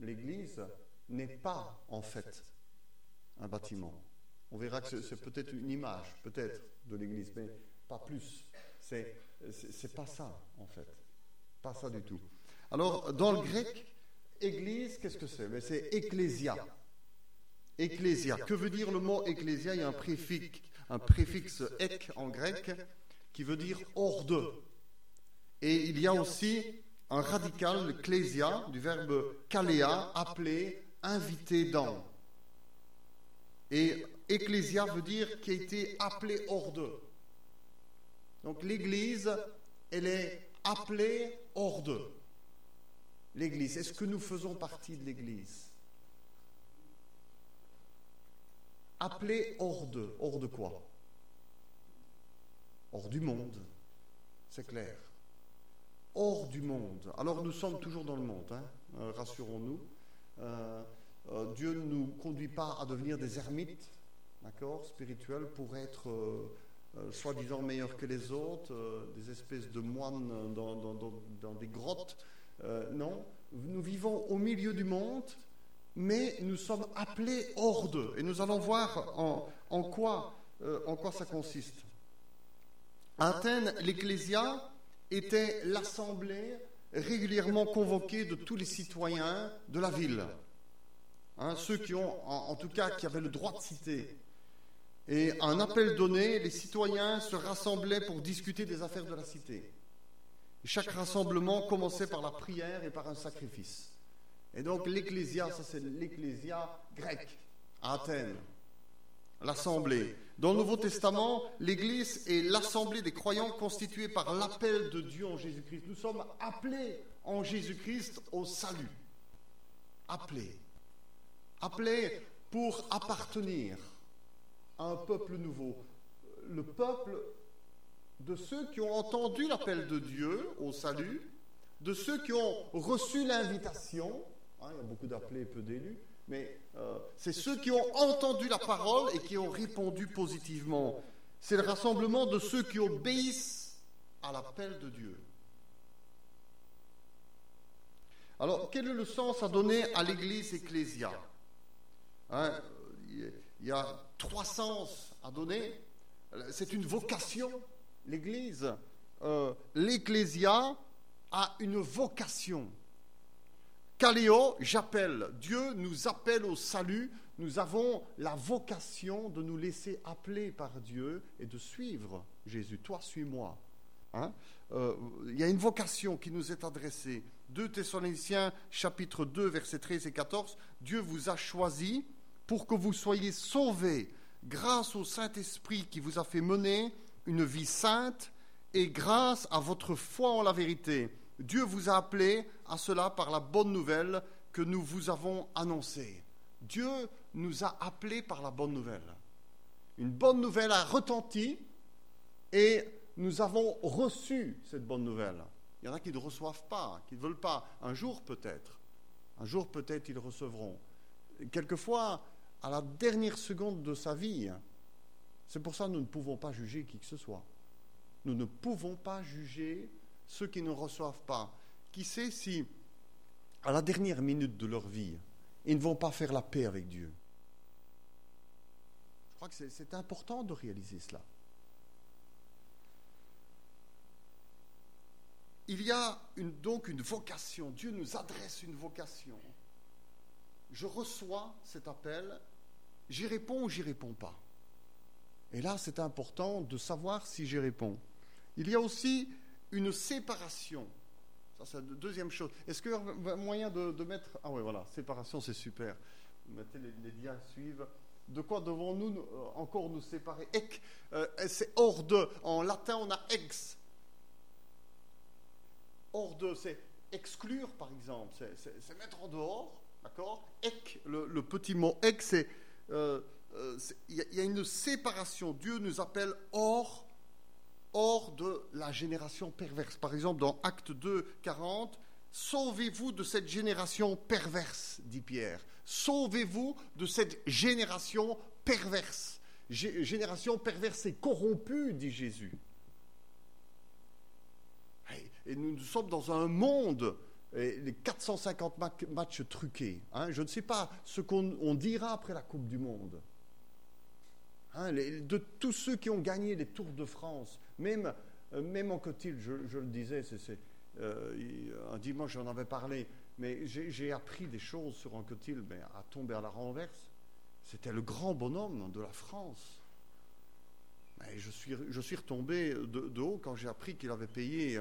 l'Église n'est pas en fait un bâtiment. On verra que c'est peut-être une image, peut-être, de l'Église, mais pas plus. C'est pas ça, en fait. Pas ça du tout. Alors, dans le grec, Église, qu'est-ce que c'est? C'est ecclésia. Ecclésia. Que veut dire le mot ecclésia? Il y a un préfixe ek en grec qui veut dire hors de. Et il y a aussi un radical, le klésia, du verbe kaléa, appeler, inviter dans. Et ecclésia veut dire qui a été appelé hors d'eux. Donc l'Église, elle est appelée hors d'eux. L'Église, est-ce que nous faisons partie de l'Église? Appelée hors d'eux. Hors de quoi? Hors du monde, c'est clair. Hors du monde. Alors nous sommes toujours dans le monde, rassurons-nous. Dieu ne nous conduit pas à devenir des ermites, d'accord, spirituels, pour être soi-disant meilleurs que les autres, des espèces de moines dans des grottes. Non, nous vivons au milieu du monde, mais nous sommes appelés hors d'eux. Et nous allons voir en quoi ça consiste. À Athènes, l'Ecclésia était l'assemblée régulièrement convoquée de tous les citoyens de la ville. Ceux qui ont, en tout cas, qui avaient le droit de citer. Et à un appel donné, les citoyens se rassemblaient pour discuter des affaires de la cité. Et chaque rassemblement commençait par la prière et par un sacrifice. Et donc l'Ecclésia, ça c'est l'Ecclésia grecque, à Athènes. L'assemblée. Dans le Nouveau Testament, l'Église est l'assemblée des croyants constituée par l'appel de Dieu en Jésus-Christ. Nous sommes appelés en Jésus-Christ au salut. Appelés. Appelés pour appartenir à un peuple nouveau. Le peuple de ceux qui ont entendu l'appel de Dieu au salut, de ceux qui ont reçu l'invitation. Il y a beaucoup d'appelés et peu d'élus. Mais c'est ceux qui ont entendu la parole et qui ont répondu positivement. C'est le rassemblement de ceux qui obéissent à l'appel de Dieu. Alors, quel est le sens à donner à l'Église ecclésia? Il y a 3 sens à donner. C'est une vocation, l'Église. L'Ecclésia a une vocation. Kaléo, j'appelle. Dieu nous appelle au salut. Nous avons la vocation de nous laisser appeler par Dieu et de suivre Jésus. Toi, suis-moi. Il y a une vocation qui nous est adressée. 2 Thessaloniciens, chapitre 2, versets 13 et 14. Dieu vous a choisi pour que vous soyez sauvés grâce au Saint-Esprit qui vous a fait mener une vie sainte et grâce à votre foi en la vérité. Dieu vous a appelé à cela par la bonne nouvelle que nous vous avons annoncée. Dieu nous a appelés par la bonne nouvelle. Une bonne nouvelle a retenti et nous avons reçu cette bonne nouvelle. Il y en a qui ne reçoivent pas, qui ne veulent pas. Un jour peut-être ils recevront. Quelquefois, à la dernière seconde de sa vie. C'est pour ça que nous ne pouvons pas juger qui que ce soit. Nous ne pouvons pas juger ceux qui ne reçoivent pas. Qui sait si, à la dernière minute de leur vie, ils ne vont pas faire la paix avec Dieu. Je crois que c'est important de réaliser cela. Il y a donc une vocation. Dieu nous adresse une vocation. Je reçois cet appel, j'y réponds ou j'y réponds pas. Et là, c'est important de savoir si j'y réponds. Il y a aussi une séparation. Ça, c'est la deuxième chose. Est-ce qu'il y a un moyen de mettre... Ah oui, voilà, séparation, c'est super. Vous mettez les liens suivent. De quoi devons-nous encore nous séparer? C'est hors de. En latin, on a ex. Hors de, c'est exclure, par exemple. C'est mettre en dehors. D'accord? Le petit mot ek, c'est il y a une séparation. Dieu nous appelle hors de la génération perverse. Par exemple, dans Actes 2, 40, sauvez-vous de cette génération perverse, dit Pierre. Sauvez-vous de cette génération perverse. Génération perverse et corrompue, dit Jésus. Et nous sommes dans un monde les 450 matchs truqués. Hein. Je ne sais pas ce qu'on dira après la Coupe du Monde. Hein, de tous ceux qui ont gagné les Tours de France, même en Cotil, je le disais, un dimanche j'en avais parlé, mais j'ai appris des choses sur Anquetil, mais à tomber à la renverse. C'était le grand bonhomme de la France. Mais je suis retombé de haut quand j'ai appris qu'il avait payé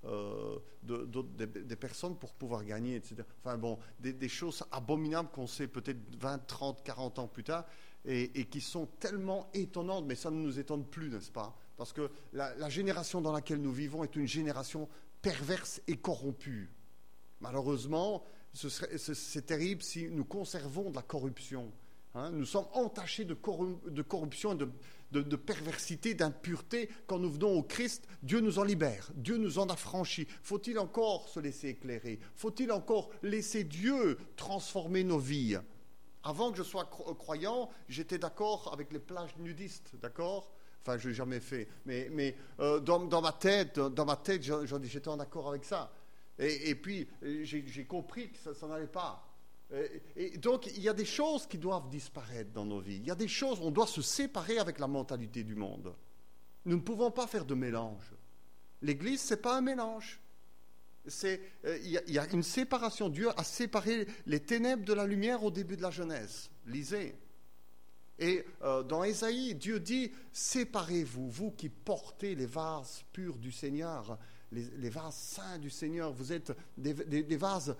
des personnes pour pouvoir gagner, etc. Enfin bon, des choses abominables qu'on sait peut-être 20, 30, 40 ans plus tard et qui sont tellement étonnantes, mais ça ne nous étonne plus, n'est-ce pas? Parce que la génération dans laquelle nous vivons est une génération perverse et corrompue. Malheureusement, c'est terrible si nous conservons de la corruption. Hein, nous sommes entachés de corruption et de perversité, d'impureté. Quand nous venons au Christ, Dieu nous en libère, Dieu nous en affranchit. Faut-il encore se laisser éclairer? Faut-il encore laisser Dieu transformer nos vies? Avant que je sois croyant, j'étais d'accord avec les plages nudistes, d'accord? Enfin, je n'ai jamais fait. Mais dans ma tête, j'étais en accord avec ça. Et puis, j'ai compris que ça n'allait pas. Et donc, il y a des choses qui doivent disparaître dans nos vies. Il y a des choses, on doit se séparer avec la mentalité du monde. Nous ne pouvons pas faire de mélange. L'Église, ce n'est pas un mélange. Il y a une séparation. Dieu a séparé les ténèbres de la lumière au début de la Genèse. Lisez. Et dans Ésaïe, Dieu dit, séparez-vous, vous qui portez les vases purs du Seigneur, les vases saints du Seigneur. Vous êtes des vases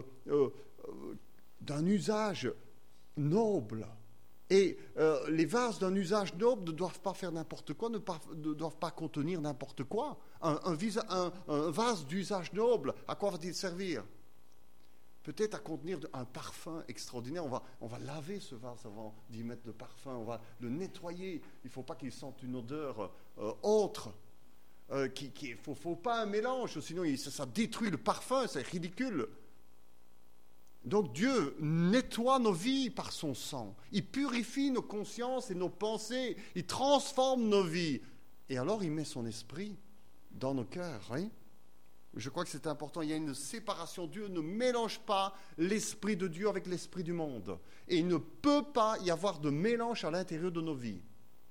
d'un usage noble. Et les vases d'un usage noble ne doivent pas faire n'importe quoi, ne doivent pas contenir n'importe quoi. Un vase d'usage noble, à quoi va-t-il servir? Peut-être à contenir un parfum extraordinaire. On va laver ce vase avant d'y mettre le parfum. On va le nettoyer. Il ne faut pas qu'il sente une odeur autre. Il ne faut pas un mélange, sinon ça détruit le parfum, c'est ridicule. Donc Dieu nettoie nos vies par son sang. Il purifie nos consciences et nos pensées. Il transforme nos vies. Et alors il met son esprit dans nos cœurs. Hein? Je crois que c'est important. Il y a une séparation. Dieu ne mélange pas l'esprit de Dieu avec l'esprit du monde. Et il ne peut pas y avoir de mélange à l'intérieur de nos vies.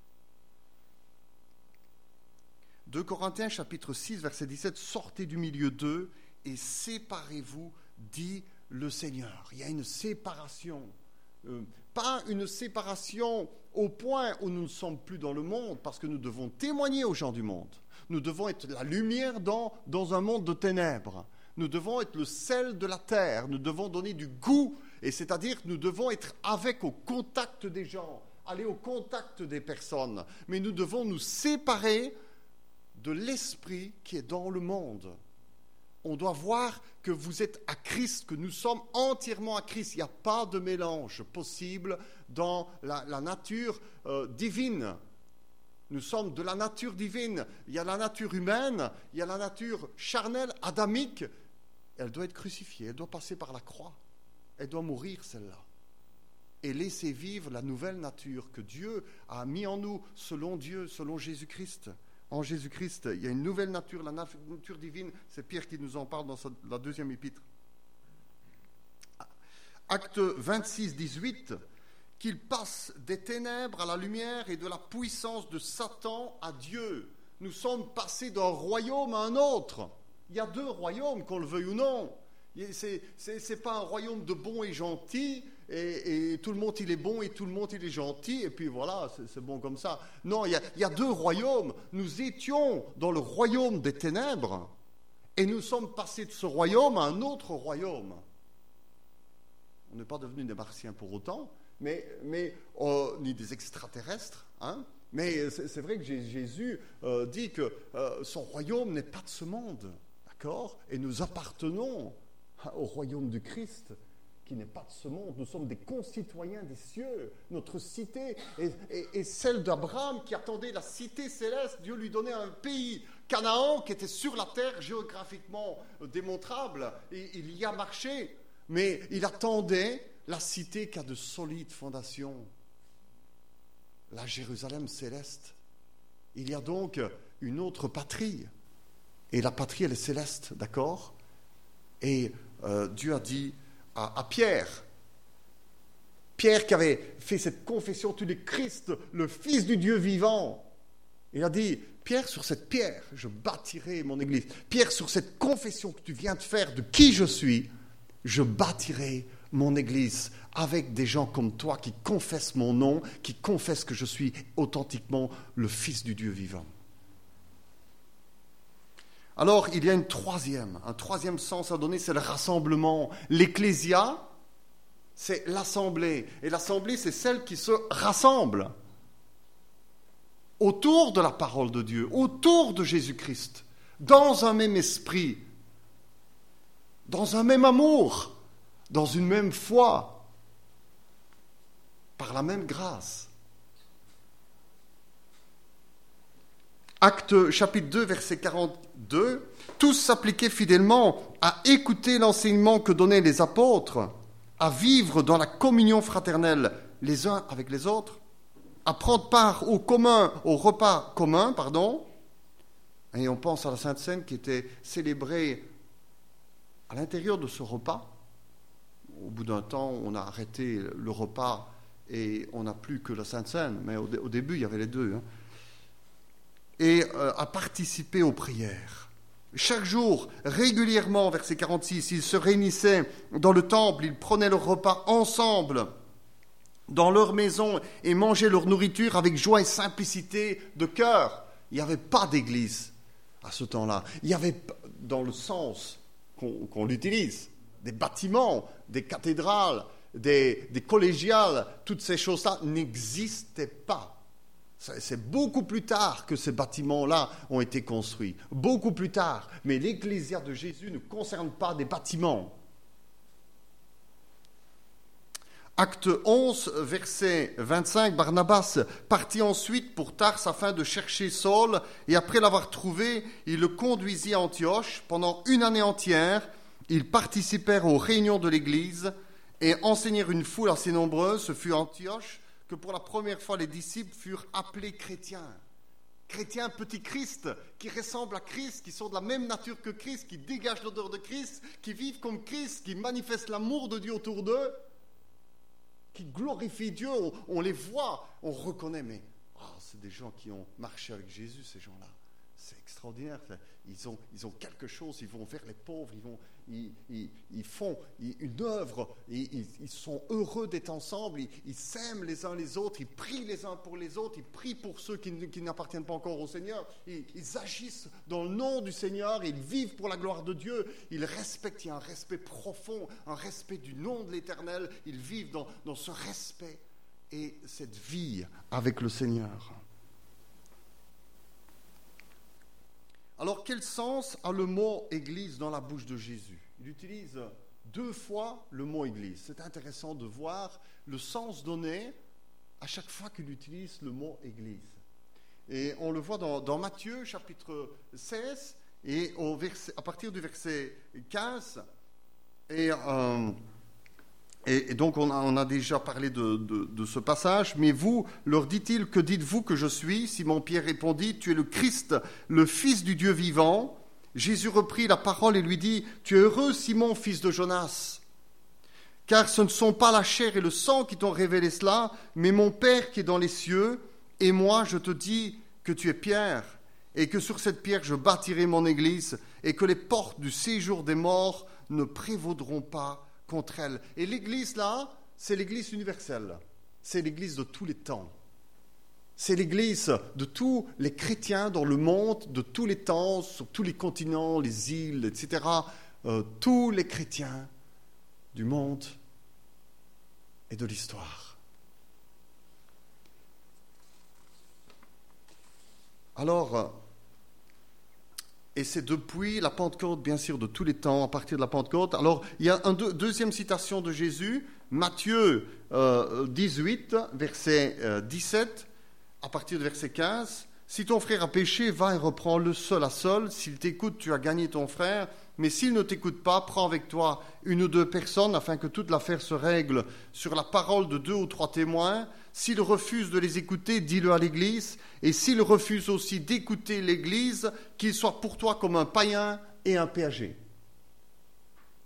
2 Corinthiens chapitre 6 verset 17, sortez du milieu d'eux et séparez-vous, dit le Seigneur. Il y a une séparation. Pas une séparation au point où nous ne sommes plus dans le monde, parce que nous devons témoigner aux gens du monde. Nous devons être la lumière dans un monde de ténèbres. Nous devons être le sel de la terre. Nous devons donner du goût, et c'est-à-dire que nous devons être au contact des gens, aller au contact des personnes. Mais nous devons nous séparer de l'esprit qui est dans le monde. On doit voir que vous êtes à Christ, que nous sommes entièrement à Christ. Il n'y a pas de mélange possible dans la nature divine. Nous sommes de la nature divine. Il y a la nature humaine, il y a la nature charnelle, adamique. Elle doit être crucifiée, elle doit passer par la croix. Elle doit mourir, celle-là. Et laisser vivre la nouvelle nature que Dieu a mis en nous, selon Dieu, selon Jésus-Christ. En Jésus-Christ, il y a une nouvelle nature, la nature divine. C'est Pierre qui nous en parle dans la deuxième épître. Acte 26, 18, qu'il passe des ténèbres à la lumière et de la puissance de Satan à Dieu. Nous sommes passés d'un royaume à un autre. Il y a deux royaumes, qu'on le veuille ou non. C'est pas un royaume de bons et gentils, et tout le monde il est bon et tout le monde il est gentil, et puis voilà, c'est bon comme ça. Non, il y a deux royaumes. Nous étions dans le royaume des ténèbres, et nous sommes passés de ce royaume à un autre royaume. On n'est pas devenus des martiens pour autant, ni des extraterrestres, hein. Mais c'est vrai que Jésus dit que son royaume n'est pas de ce monde, d'accord? Et nous appartenons au royaume du Christ, qui n'est pas de ce monde. Nous sommes des concitoyens des cieux. Notre cité est celle d'Abraham qui attendait la cité céleste. Dieu lui donnait un pays, Canaan, qui était sur la terre, géographiquement démontrable. Et il y a marché, mais il attendait la cité qui a de solides fondations, la Jérusalem céleste. Il y a donc une autre patrie. Et la patrie, elle est céleste, d'accord? Et Dieu a dit à Pierre, Pierre qui avait fait cette confession, tu es Christ, le Fils du Dieu vivant. Il a dit, Pierre, sur cette pierre, je bâtirai mon église. Pierre, sur cette confession que tu viens de faire de qui je suis, je bâtirai mon église avec des gens comme toi qui confessent mon nom, qui confessent que je suis authentiquement le Fils du Dieu vivant. Alors, il y a un troisième sens à donner, c'est le rassemblement. L'ecclésia, c'est l'assemblée. Et l'assemblée, c'est celle qui se rassemble autour de la parole de Dieu, autour de Jésus-Christ, dans un même esprit, dans un même amour, dans une même foi, par la même grâce. Actes chapitre 2, verset 42, tous s'appliquaient fidèlement à écouter l'enseignement que donnaient les apôtres, à vivre dans la communion fraternelle les uns avec les autres, à prendre part au repas commun, et on pense à la Sainte Seine qui était célébrée à l'intérieur de ce repas. Au bout d'un temps, on a arrêté le repas et on n'a plus que la Sainte Seine, mais au début, il y avait les deux. Et à participer aux prières. Chaque jour, régulièrement, verset 46, ils se réunissaient dans le temple, ils prenaient leur repas ensemble, dans leur maison, et mangeaient leur nourriture avec joie et simplicité de cœur. Il n'y avait pas d'église à ce temps-là. Il y avait, dans le sens qu'on l'utilise, des bâtiments, des cathédrales, des collégiales, toutes ces choses-là n'existaient pas. C'est beaucoup plus tard que ces bâtiments-là ont été construits. Beaucoup plus tard. Mais l'Ecclésia de Jésus ne concerne pas des bâtiments. Acte 11, verset 25, Barnabas partit ensuite pour Tars afin de chercher Saul, et après l'avoir trouvé, il le conduisit à Antioche. Pendant une année entière, ils participèrent aux réunions de l'Église et enseignèrent une foule assez nombreuse. Ce fut Antioche que pour la première fois les disciples furent appelés chrétiens. Chrétiens petits Christ, qui ressemblent à Christ, qui sont de la même nature que Christ, qui dégagent l'odeur de Christ, qui vivent comme Christ, qui manifestent l'amour de Dieu autour d'eux, qui glorifient Dieu. On les voit, on reconnaît, mais c'est des gens qui ont marché avec Jésus, ces gens-là. C'est extraordinaire. Ils ont quelque chose, ils vont vers les pauvres, ils font une œuvre, ils sont heureux d'être ensemble, ils s'aiment les uns les autres, ils prient les uns pour les autres, ils prient pour ceux qui n'appartiennent pas encore au Seigneur, ils agissent dans le nom du Seigneur, ils vivent pour la gloire de Dieu, ils respectent, il y a un respect profond, un respect du nom de l'Éternel, ils vivent dans ce respect et cette vie avec le Seigneur. Alors, quel sens a le mot « église » dans la bouche de Jésus ? Il utilise 2 fois le mot « église ». C'est intéressant de voir le sens donné à chaque fois qu'il utilise le mot « église ». Et on le voit dans Matthieu, chapitre 16, et à partir du verset 15. Et donc, on a déjà parlé de ce passage. « Mais vous, leur dit-il, que dites-vous que je suis ?» Simon-Pierre répondit, « Tu es le Christ, le Fils du Dieu vivant. » Jésus reprit la parole et lui dit, « Tu es heureux, Simon, fils de Jonas, car ce ne sont pas la chair et le sang qui t'ont révélé cela, mais mon Père qui est dans les cieux. Et moi, je te dis que tu es Pierre, et que sur cette pierre je bâtirai mon église, et que les portes du séjour des morts ne prévaudront pas contre elle. » Et l'église là, c'est l'église universelle. C'est l'église de tous les temps. C'est l'église de tous les chrétiens dans le monde, de tous les temps, sur tous les continents, les îles, etc. Tous les chrétiens du monde et de l'histoire. Alors, et c'est depuis la Pentecôte, bien sûr, de tous les temps, à partir de la Pentecôte. Alors, il y a une deuxième citation de Jésus, Matthieu 18, verset 17, à partir du verset 15. « Si ton frère a péché, va et reprends-le seul à seul. S'il t'écoute, tu as gagné ton frère. Mais s'il ne t'écoute pas, prends avec toi 1 ou 2 personnes, afin que toute l'affaire se règle sur la parole de 2 ou 3 témoins. S'il refuse de les écouter, dis-le à l'Église. Et s'il refuse aussi d'écouter l'Église, qu'il soit pour toi comme un païen et un péager. »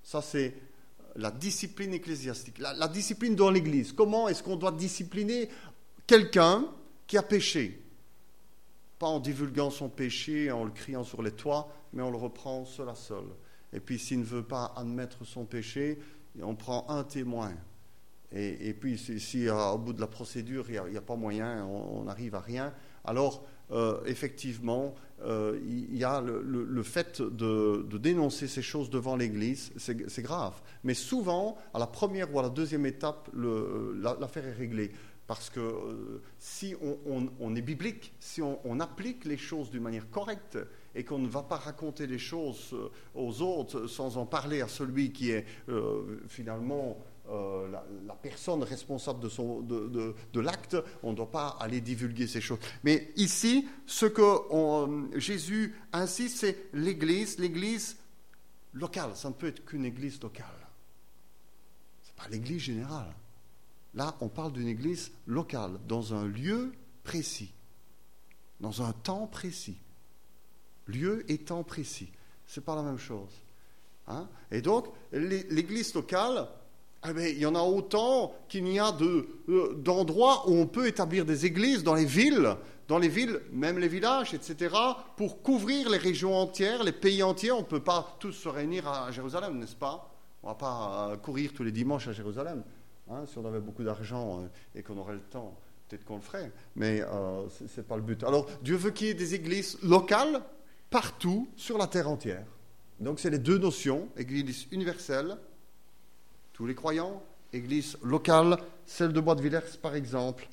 Ça, c'est la discipline ecclésiastique, la discipline dans l'Église. Comment est-ce qu'on doit discipliner quelqu'un qui a péché? Pas en divulguant son péché, en le criant sur les toits, mais on le reprend seul à seul. Et puis, s'il ne veut pas admettre son péché, on prend un témoin. Et puis, si au bout de la procédure, il n'y a pas moyen, on n'arrive à rien, alors, effectivement, il y a le fait de dénoncer ces choses devant l'Église, c'est grave. Mais souvent, à la première ou à la deuxième étape, l'affaire est réglée. Parce que si on est biblique, si on applique les choses d'une manière correcte et qu'on ne va pas raconter les choses aux autres sans en parler à celui qui est finalement la personne responsable de l'acte, on ne doit pas aller divulguer ces choses. Mais ici, ce que Jésus insiste, c'est l'église locale. Ça ne peut être qu'une église locale. Ce n'est pas l'église générale. Là, on parle d'une église locale, dans un lieu précis, dans un temps précis. Lieu et temps précis. Ce n'est pas la même chose. Hein? Et donc, l'église locale, eh bien, il y en a autant qu'il n'y a d'endroits où on peut établir des églises dans les villes, même les villages, etc., pour couvrir les régions entières, les pays entiers. On ne peut pas tous se réunir à Jérusalem, n'est-ce pas? On ne va pas courir tous les dimanches à Jérusalem. Hein, si on avait beaucoup d'argent et qu'on aurait le temps, peut-être qu'on le ferait, mais ce n'est pas le but. Alors, Dieu veut qu'il y ait des églises locales partout sur la terre entière. Donc, c'est les deux notions, église universelle, tous les croyants, église locale, celle de Bois-de-Villers par exemple.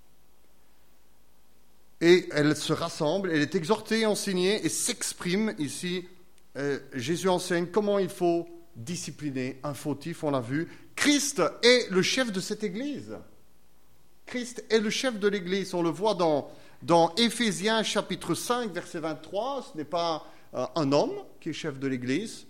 Et elle se rassemble, elle est exhortée, enseignée et s'exprime ici. Jésus enseigne comment il faut discipliner un fautif, on l'a vu. Christ est le chef de cette église. Christ est le chef de l'église. On le voit dans Éphésiens chapitre 5, verset 23. Ce n'est pas un homme qui est chef de l'église.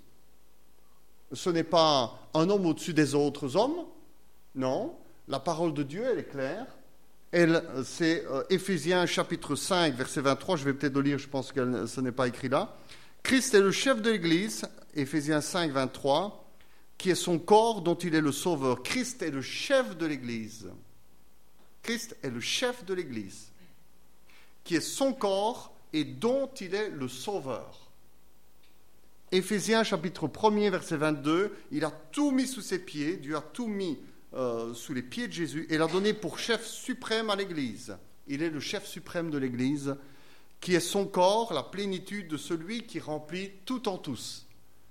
Ce n'est pas un homme au-dessus des autres hommes. Non, la parole de Dieu, elle est claire. C'est Éphésiens chapitre 5, verset 23. Je vais peut-être le lire, je pense que ce n'est pas écrit là. Christ est le chef de l'église, Éphésiens 5, 23. Qui est son corps dont il est le sauveur. Christ est le chef de l'Église. Christ est le chef de l'Église, qui est son corps et dont il est le sauveur. Éphésiens chapitre 1er, verset 22, il a tout mis sous ses pieds, Dieu a tout mis sous les pieds de Jésus et l'a donné pour chef suprême à l'Église. Il est le chef suprême de l'Église, qui est son corps, la plénitude de celui qui remplit tout en tous.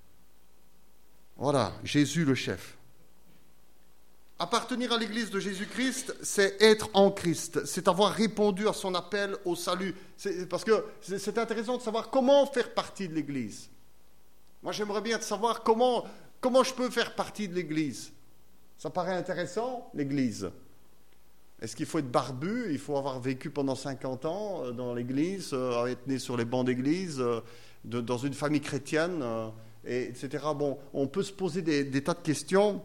Voilà, Jésus le chef. Appartenir à l'Église de Jésus-Christ, c'est être en Christ, c'est avoir répondu à son appel au salut. Parce que c'est intéressant de savoir comment faire partie de l'Église. Moi, j'aimerais bien savoir comment je peux faire partie de l'Église. Ça paraît intéressant, l'Église. Est-ce qu'il faut être barbu? Il faut avoir vécu pendant 50 ans dans l'Église, être né sur les bancs d'Église, dans une famille chrétienne etc. Bon, on peut se poser des tas de questions.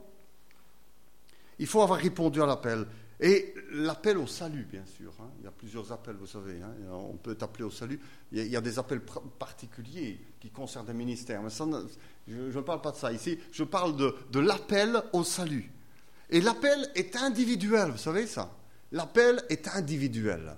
Il faut avoir répondu à l'appel. Et l'appel au salut, bien sûr. Hein. Il y a plusieurs appels, vous savez. Hein. On peut être appelé au salut. Il y a des appels particuliers qui concernent des ministères. Mais ça, je ne parle pas de ça ici. Je parle de l'appel au salut. Et l'appel est individuel, vous savez ça? L'appel est individuel.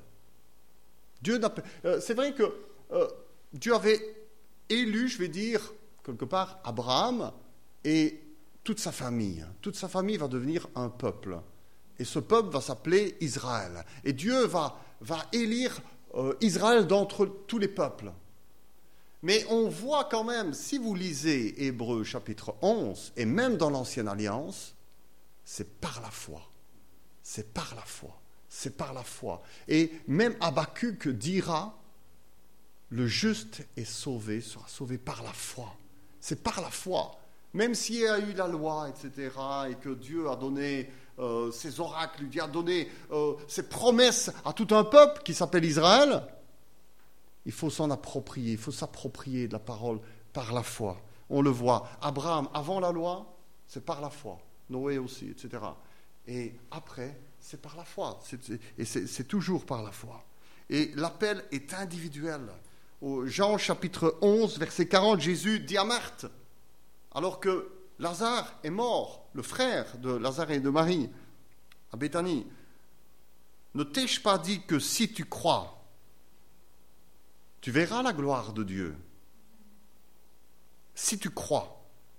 C'est vrai que Dieu avait élu, je vais dire, quelque part, Abraham et toute sa famille. Toute sa famille va devenir un peuple. Et ce peuple va s'appeler Israël. Et Dieu va élire Israël d'entre tous les peuples. Mais on voit quand même, si vous lisez Hébreux chapitre 11, et même dans l'Ancienne Alliance, c'est par la foi. C'est par la foi. C'est par la foi. Et même Habakkuk dira, le juste est sauvé, sera sauvé par la foi. C'est par la foi. Même s'il y a eu la loi, etc., et que Dieu a donné ses oracles, Dieu a donné ses promesses à tout un peuple qui s'appelle Israël, il faut s'en approprier, il faut s'approprier de la parole par la foi. On le voit. Abraham, avant la loi, c'est par la foi. Noé aussi, etc. Et après, c'est par la foi. C'est toujours par la foi. Et l'appel est individuel. Au Jean chapitre 11, verset 40, Jésus dit à Marthe, alors que Lazare est mort, le frère de Lazare et de Marie, à Béthanie. Ne t'ai-je pas dit que si tu crois, tu verras la gloire de Dieu? Si tu crois.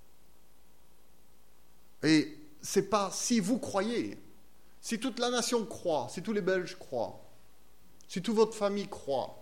Et c'est pas si vous croyez. Si toute la nation croit, si tous les Belges croient, si toute votre famille croit,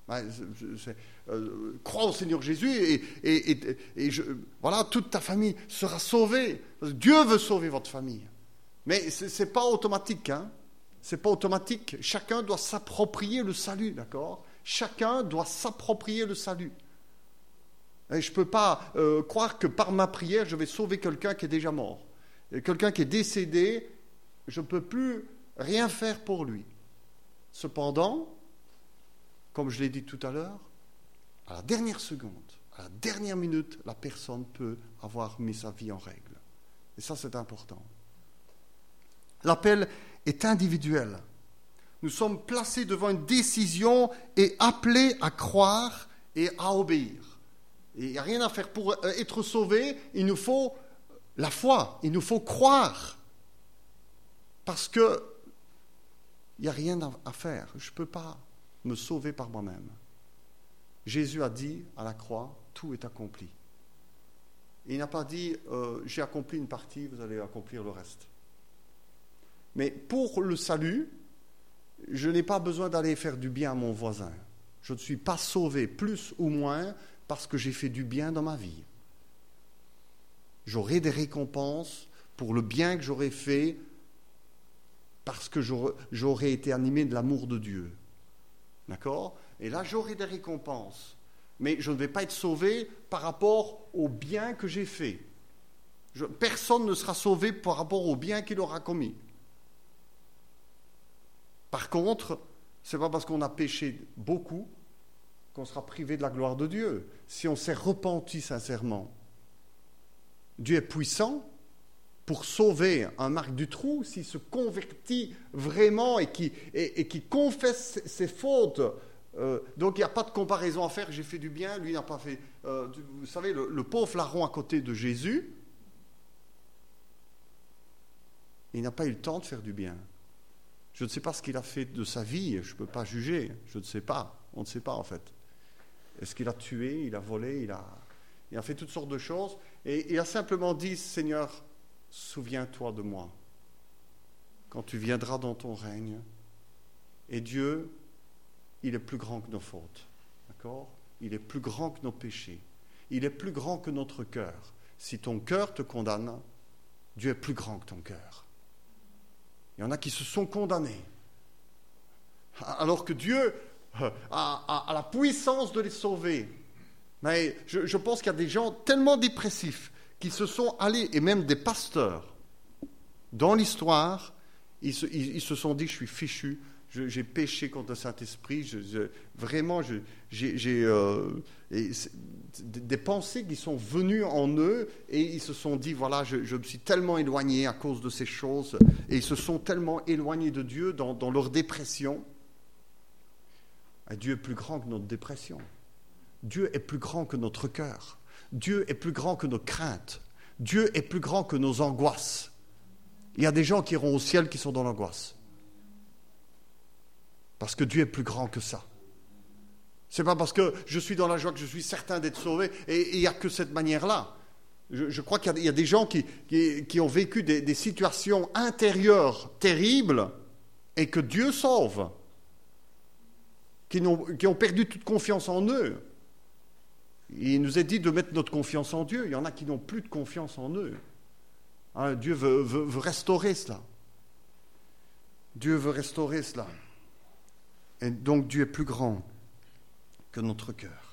crois au Seigneur Jésus voilà, toute ta famille sera sauvée. Dieu veut sauver votre famille. Mais c'est pas automatique, hein. C'est pas automatique. Chacun doit s'approprier le salut, d'accord? Chacun doit s'approprier le salut. Et je peux pas croire que par ma prière, je vais sauver quelqu'un qui est déjà mort. Et quelqu'un qui est décédé, je ne peux plus rien faire pour lui. Cependant, comme je l'ai dit tout à l'heure, à la dernière seconde, à la dernière minute, la personne peut avoir mis sa vie en règle. Et ça, c'est important. L'appel est individuel. Nous sommes placés devant une décision et appelés à croire et à obéir. Et il n'y a rien à faire. Pour être sauvé, il nous faut la foi, il nous faut croire. Parce que il n'y a rien à faire. Je ne peux pas me sauver par moi-même. Jésus a dit à la croix, tout est accompli. Il n'a pas dit, j'ai accompli une partie, vous allez accomplir le reste. Mais pour le salut, je n'ai pas besoin d'aller faire du bien à mon voisin. Je ne suis pas sauvé plus ou moins parce que j'ai fait du bien dans ma vie. J'aurai des récompenses pour le bien que j'aurai fait parce que j'aurai été animé de l'amour de Dieu. D'accord? Et là, j'aurai des récompenses. Mais je ne vais pas être sauvé par rapport au bien que j'ai fait. Personne ne sera sauvé par rapport au bien qu'il aura commis. Par contre, ce n'est pas parce qu'on a péché beaucoup qu'on sera privé de la gloire de Dieu. Si on s'est repenti sincèrement, Dieu est puissant pour sauver un Marc Dutroux s'il se convertit vraiment et qui confesse ses fautes. Donc il n'y a pas de comparaison à faire. J'ai fait du bien, lui n'a pas fait. Vous savez, le pauvre larron à côté de Jésus, il n'a pas eu le temps de faire du bien. Je ne sais pas ce qu'il a fait de sa vie, je ne peux pas juger, je ne sais pas, on ne sait pas en fait. Est-ce qu'il a tué, il a volé, il a fait toutes sortes de choses, et il a simplement dit, Seigneur, souviens-toi de moi, quand tu viendras dans ton règne, et Dieu, il est plus grand que nos fautes, d'accord? Il est plus grand que nos péchés, il est plus grand que notre cœur. Si ton cœur te condamne, Dieu est plus grand que ton cœur. Il y en a qui se sont condamnés, alors que Dieu a la puissance de les sauver. Mais je pense qu'il y a des gens tellement dépressifs qui se sont allés, et même des pasteurs, dans l'histoire, ils se sont dit, je suis fichu, j'ai péché contre le Saint-Esprit, j'ai des pensées qui sont venues en eux, et ils se sont dit, voilà, je me suis tellement éloigné à cause de ces choses, et ils se sont tellement éloignés de Dieu dans leur dépression. Et Dieu est plus grand que notre dépression. Dieu est plus grand que notre cœur. Dieu est plus grand que nos craintes. Dieu est plus grand que nos angoisses. Il y a des gens qui iront au ciel qui sont dans l'angoisse. Parce que Dieu est plus grand que ça. C'est pas parce que je suis dans la joie que je suis certain d'être sauvé. Et il n'y a que cette manière-là. Je crois qu'il y a des gens qui ont vécu des situations intérieures terribles et que Dieu sauve. Qui ont perdu toute confiance en eux. Il nous est dit de mettre notre confiance en Dieu. Il y en a qui n'ont plus de confiance en eux. Hein, Dieu veut restaurer cela. Dieu veut restaurer cela. Et donc Dieu est plus grand que notre cœur.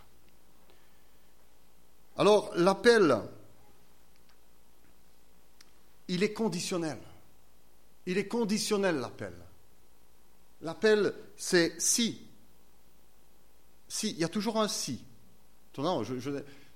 Alors l'appel, il est conditionnel. Il est conditionnel l'appel. L'appel, c'est si. Si, il y a toujours un si. Non, je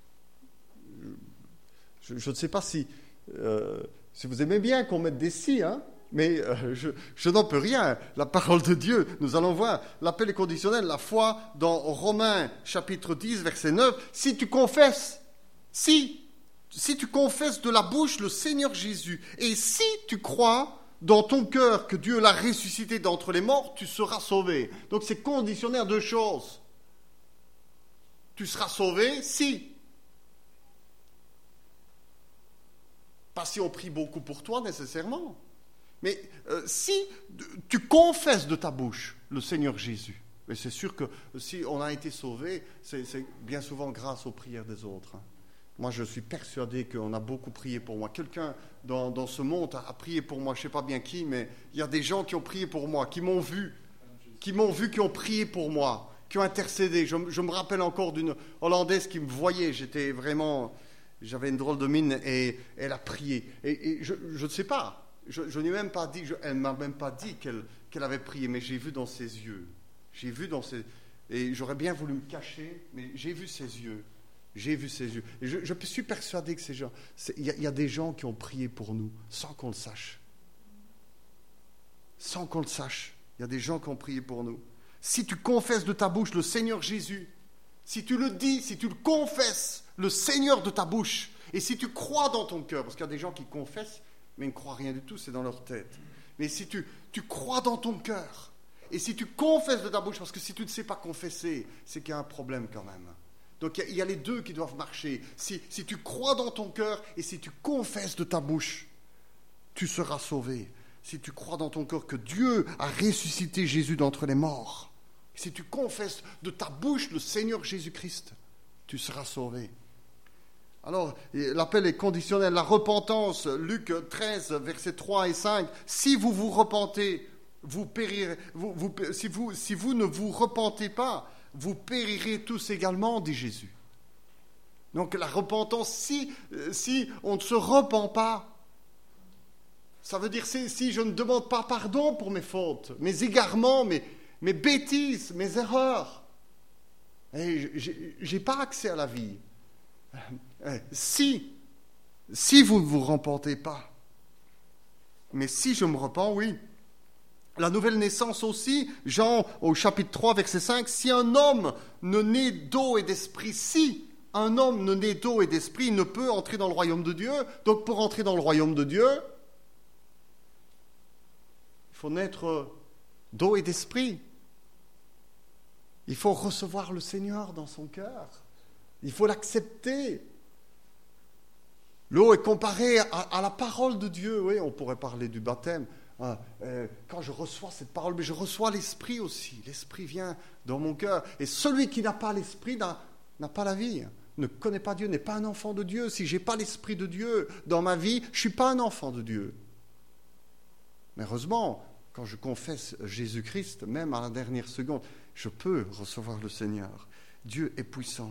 ne sais pas si vous aimez bien qu'on mette des si, hein, mais je n'en peux rien. La parole de Dieu, nous allons voir, l'appel est conditionnel. La foi, dans Romains chapitre 10, verset 9, si tu confesses si tu confesses de la bouche le Seigneur Jésus, et si tu crois dans ton cœur que Dieu l'a ressuscité d'entre les morts, tu seras sauvé. Donc c'est conditionné à deux choses. Tu seras sauvé si. Pas si on prie beaucoup pour toi nécessairement, mais si tu confesses de ta bouche le Seigneur Jésus. Mais c'est sûr que si on a été sauvé, c'est bien souvent grâce aux prières des autres. Moi, je suis persuadé qu'on a beaucoup prié pour moi. Quelqu'un dans ce monde a prié pour moi, je ne sais pas bien qui, mais il y a des gens qui ont prié pour moi, qui m'ont vu, qui ont prié pour moi, qui ont intercédé. Je me rappelle encore d'une Hollandaise qui me voyait, j'avais une drôle de mine et elle a prié. Et je ne sais pas, je n'ai même pas dit, elle ne m'a même pas dit qu'elle avait prié, mais j'ai vu dans ses yeux. Et j'aurais bien voulu me cacher, mais j'ai vu ses yeux. J'ai vu ses yeux. Et je suis persuadé que ces gens, il y a des gens qui ont prié pour nous sans qu'on le sache. Sans qu'on le sache. Il y a des gens qui ont prié pour nous. Si tu confesses de ta bouche le Seigneur Jésus, si tu le dis, si tu le confesses, le Seigneur de ta bouche, et si tu crois dans ton cœur, parce qu'il y a des gens qui confessent, mais ils ne croient rien du tout, c'est dans leur tête. Mais si tu crois dans ton cœur, et si tu confesses de ta bouche, parce que si tu ne sais pas confesser, c'est qu'il y a un problème quand même. Donc il y a les deux qui doivent marcher. Si tu crois dans ton cœur et si tu confesses de ta bouche, tu seras sauvé. Si tu crois dans ton cœur que Dieu a ressuscité Jésus d'entre les morts, si tu confesses de ta bouche le Seigneur Jésus-Christ, tu seras sauvé. Alors, l'appel est conditionnel. La repentance, Luc 13, versets 3 et 5. Si vous vous repentez, vous périrez. Si vous ne vous repentez pas, vous périrez tous également, dit Jésus. Donc la repentance, si on ne se repent pas, ça veut dire si je ne demande pas pardon pour mes fautes, mes égarements, mes bêtises, mes erreurs, et je n'ai pas accès à la vie. Si vous ne vous repentez pas, mais si je me repens, oui. La nouvelle naissance aussi, Jean au chapitre 3, verset 5, si un homme ne naît d'eau et d'esprit, il ne peut entrer dans le royaume de Dieu. Donc pour entrer dans le royaume de Dieu, il faut naître d'eau et d'esprit. Il faut recevoir le Seigneur dans son cœur. Il faut l'accepter. L'eau est comparée à la parole de Dieu. Oui, on pourrait parler du baptême. Quand je reçois cette parole, mais je reçois l'Esprit aussi. L'Esprit vient dans mon cœur. Et celui qui n'a pas l'Esprit n'a pas la vie, ne connaît pas Dieu, n'est pas un enfant de Dieu. Si je n'ai pas l'Esprit de Dieu dans ma vie, je ne suis pas un enfant de Dieu. Mais heureusement, quand je confesse Jésus-Christ, même à la dernière seconde, je peux recevoir le Seigneur. Dieu est puissant.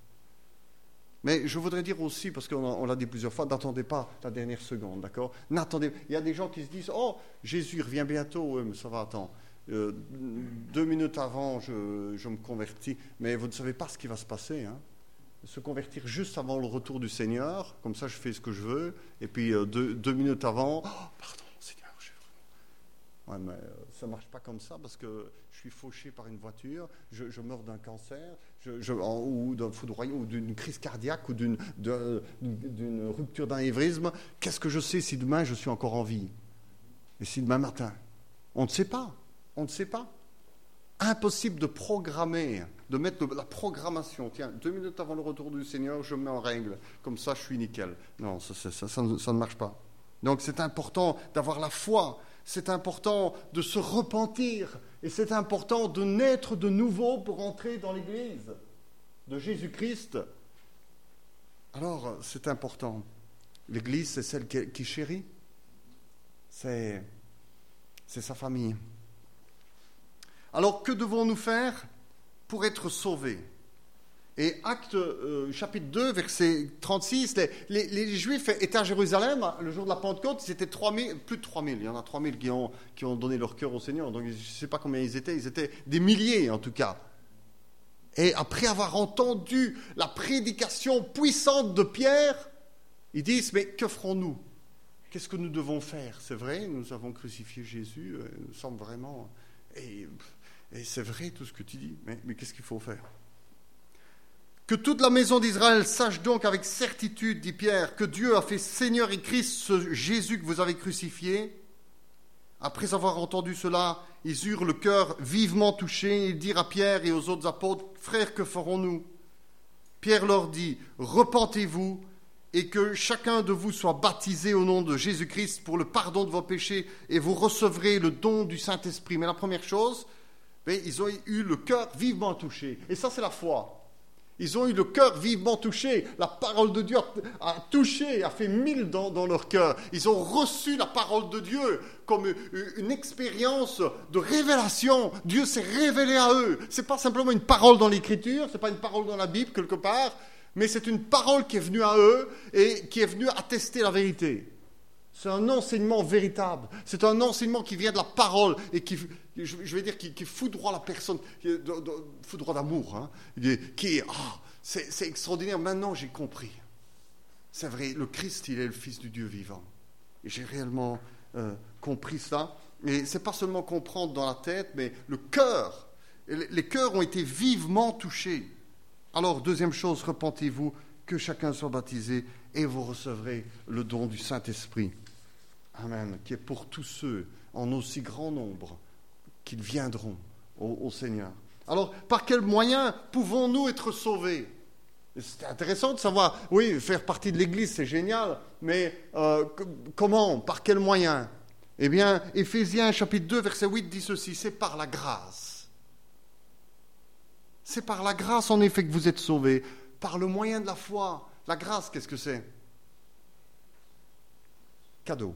Mais je voudrais dire aussi, parce qu'on l'a dit plusieurs fois, n'attendez pas la dernière seconde, d'accord ? Il y a des gens qui se disent, oh, Jésus revient bientôt, oui, mais ça va, attends. 2 minutes avant, je me convertis, mais vous ne savez pas ce qui va se passer. Hein. Se convertir juste avant le retour du Seigneur, comme ça je fais ce que je veux, et puis 2 minutes avant, oh, pardon, Seigneur, ouais, mais ça ne marche pas comme ça, parce que je suis fauché par une voiture, je meurs d'un cancer, ou d'un foudroyant, ou d'une crise cardiaque, ou d'une rupture d'anévrisme. Qu'est-ce que je sais si demain je suis encore en vie ? Et si demain matin ? On ne sait pas. On ne sait pas. Impossible de programmer, de mettre la programmation. Tiens, 2 minutes avant le retour du Seigneur, je me mets en règle. Comme ça, je suis nickel. Non, ça ne marche pas. Donc c'est important d'avoir la foi. C'est important de se repentir et c'est important de naître de nouveau pour entrer dans l'Église de Jésus-Christ. Alors, c'est important. L'Église, c'est celle qui chérit. C'est sa famille. Alors, que devons-nous faire pour être sauvés ? Et Actes chapitre 2, verset 36, les Juifs étaient à Jérusalem le jour de la Pentecôte, ils étaient plus de 3000, il y en a 3000 qui ont donné leur cœur au Seigneur, donc je ne sais pas combien ils étaient des milliers en tout cas. Et après avoir entendu la prédication puissante de Pierre, ils disent, mais que ferons-nous ? Qu'est-ce que nous devons faire ? C'est vrai, nous avons crucifié Jésus, nous sommes vraiment... Et c'est vrai tout ce que tu dis, mais qu'est-ce qu'il faut faire ? Que toute la maison d'Israël sache donc avec certitude, dit Pierre, que Dieu a fait Seigneur et Christ ce Jésus que vous avez crucifié. Après avoir entendu cela, ils eurent le cœur vivement touché. Ils dirent à Pierre et aux autres apôtres, « Frères, que ferons-nous » Pierre leur dit, « Repentez-vous et que chacun de vous soit baptisé au nom de Jésus-Christ pour le pardon de vos péchés et vous recevrez le don du Saint-Esprit. » Mais la première chose, ils ont eu le cœur vivement touché. Et ça, c'est la foi. Ils ont eu le cœur vivement touché. La parole de Dieu a touché, a fait mille dans leur cœur. Ils ont reçu la parole de Dieu comme une expérience de révélation. Dieu s'est révélé à eux. Ce n'est pas simplement une parole dans l'Écriture, ce n'est pas une parole dans la Bible quelque part, mais c'est une parole qui est venue à eux et qui est venue attester la vérité. C'est un enseignement véritable. C'est un enseignement qui vient de la parole et qui, je vais dire, qui foudroie la personne, foudroie d'amour. Hein, c'est extraordinaire. Maintenant, j'ai compris. C'est vrai, le Christ, il est le Fils du Dieu vivant. Et j'ai réellement compris ça. Et c'est pas seulement comprendre dans la tête, mais le cœur. Les cœurs ont été vivement touchés. Alors, deuxième chose, repentez-vous, que chacun soit baptisé et vous recevrez le don du Saint-Esprit. Amen. Qui est pour tous ceux en aussi grand nombre qu'ils viendront au Seigneur. Alors, par quels moyens pouvons-nous être sauvés ? C'est intéressant de savoir, oui, faire partie de l'Église, c'est génial, mais comment ? Par quels moyens ? Eh bien, Éphésiens chapitre 2, verset 8 dit ceci, c'est par la grâce. C'est par la grâce, en effet, que vous êtes sauvés, par le moyen de la foi. La grâce, qu'est-ce que c'est ? Cadeau.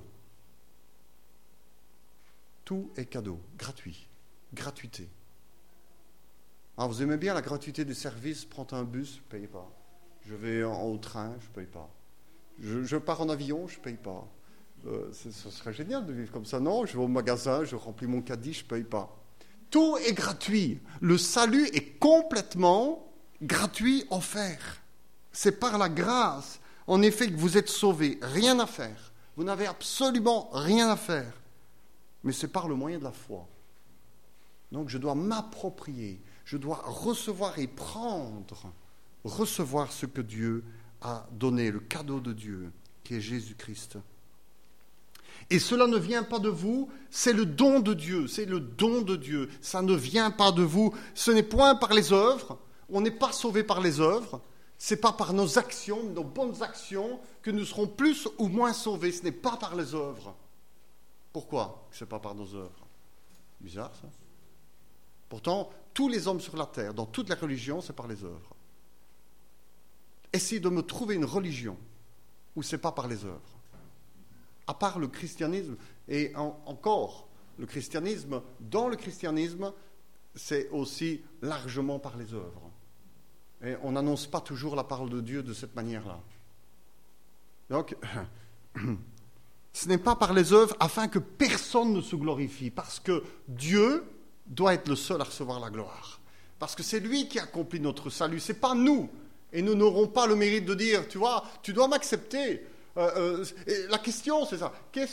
Tout est cadeau, gratuit, gratuité. Alors vous aimez bien la gratuité des services, prends un bus, je ne paye pas. Je vais au train, je ne paye pas. Je pars en avion, je ne paye pas. Ce serait génial de vivre comme ça. Non, je vais au magasin, je remplis mon caddie, je ne paye pas. Tout est gratuit. Le salut est complètement gratuit, offert. C'est par la grâce, en effet, que vous êtes sauvés. Rien à faire. Vous n'avez absolument rien à faire. Mais c'est par le moyen de la foi. Donc je dois m'approprier, je dois recevoir et prendre, recevoir ce que Dieu a donné, le cadeau de Dieu, qui est Jésus-Christ. Et cela ne vient pas de vous, c'est le don de Dieu, c'est le don de Dieu. Ça ne vient pas de vous, ce n'est point par les œuvres, on n'est pas sauvé par les œuvres, ce n'est pas par nos actions, nos bonnes actions, que nous serons plus ou moins sauvés, ce n'est pas par les œuvres. Pourquoi ce n'est pas par nos œuvres ? Bizarre, ça. Pourtant, tous les hommes sur la terre, dans toutes les religions, c'est par les œuvres. Essayez de me trouver une religion où ce n'est pas par les œuvres. À part le christianisme, et encore, le christianisme, dans le christianisme, c'est aussi largement par les œuvres. Et on n'annonce pas toujours la parole de Dieu de cette manière-là. Donc, ce n'est pas par les œuvres afin que personne ne se glorifie, parce que Dieu doit être le seul à recevoir la gloire. Parce que c'est lui qui accomplit notre salut, ce n'est pas nous. Et nous n'aurons pas le mérite de dire, tu vois, tu dois m'accepter. La question, c'est ça. Qu'est-ce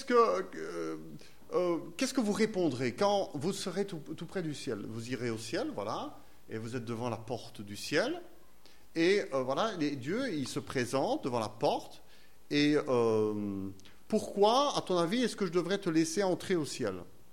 que vous répondrez quand vous serez tout près du ciel ? Vous irez au ciel, voilà, et vous êtes devant la porte du ciel. Et voilà, Dieu, il se présente devant la porte. Et pourquoi, à ton avis, est-ce que je devrais te laisser entrer au ciel ?